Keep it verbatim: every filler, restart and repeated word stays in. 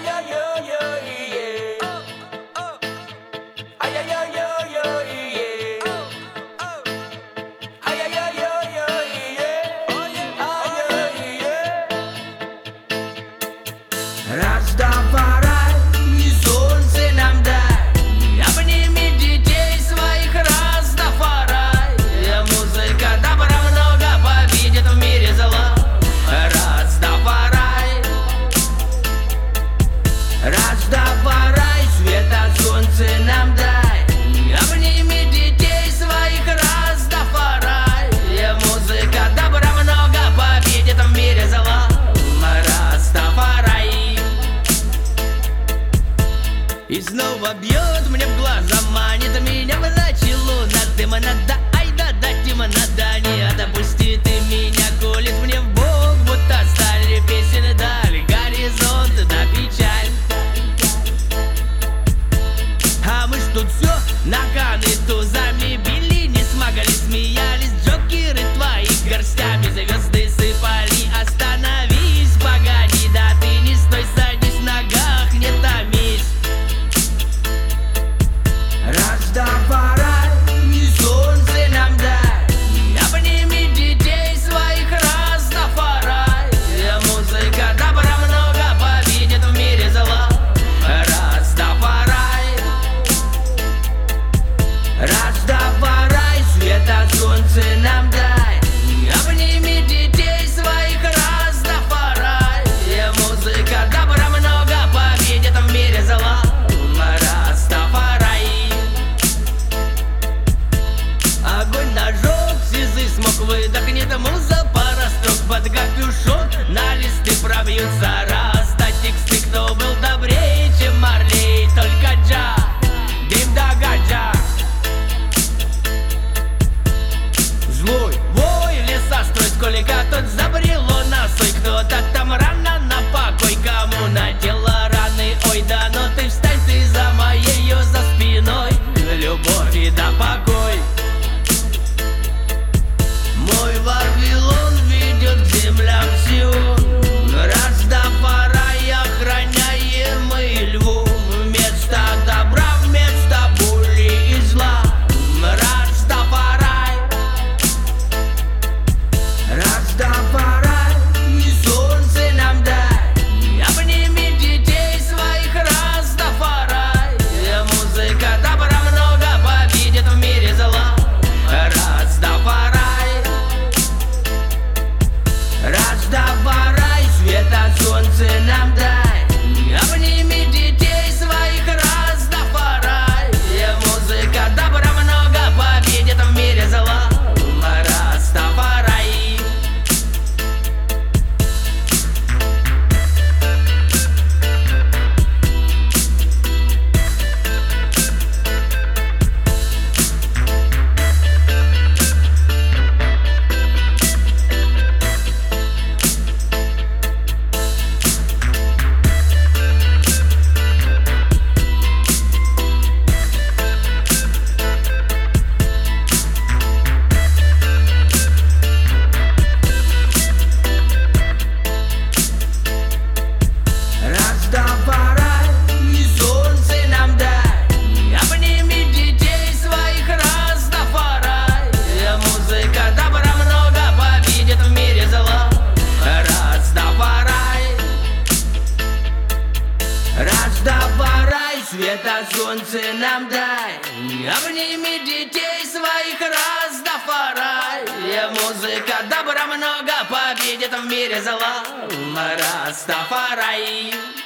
Растафарай, и солнце нам дай. Обними детей своих, Растафарай. Музыка добра много победит в мире зла. Растафарай, Растафарай, света солнце нам дай. Обними детей своих, Растафарай. Музыка добра много победит в мире зла. Растафарай. И снова бьет мне в глаза, манит меня в начало. На дыма надо, ай да да, Дима надо, не отпусти ты меня, колет мне в бок, будто стали песен дали, горизонт да печаль. А мы ж тут все наганы тузами били, не смогли, смеялись, джокеры твои горстями звезды сыпали. Остановись, погоди, да ты не стой, садись, в ногах не томись. Растафарай, и солнце нам дай. Обними детей своих, Растафарай. Музыка добра много победит в мире зла. Растафарай, Растафарай, света солнце нам дай. Обними детей своих, Растафарай. Музыка добра много победит в мире зла. Растафарай. Огонь нажег, сизый смог, выдохнет муза, пара строк под капюшон. На листы пробьются раста тексты, кто был добрее, чем Марлей, только Джа, дым да гаджа. Злой вой, леса строй, сколько тут забрело на сой. Кто-то там рано на покой, кому надела раны. Ой, да но ты встань, ты за моею за спиной. Любовь и да покой. Мой Вавилон ведет к землям Сион. Растафарай, охраняемый льву. Вместо добра, вместо боли и зла. Растафарай, Растафарай, и солнце нам дай. Обними детей своих, Растафарай. Музыка добра много победит в мире зла. Растафарай, Растафарай, света солнце нам дай. Обними детей своих, Растафарай. Музыка добра много победит в мире зла. Растафарай. Растафарай, и солнце нам дай. Обними детей своих, Растафарай. Музыка добра много победит в мире зла. Растафарай, Растафарай, света солнце нам дай. Обними детей своих, Растафарай. Музыка добра много победит в мире зла. Растафарай.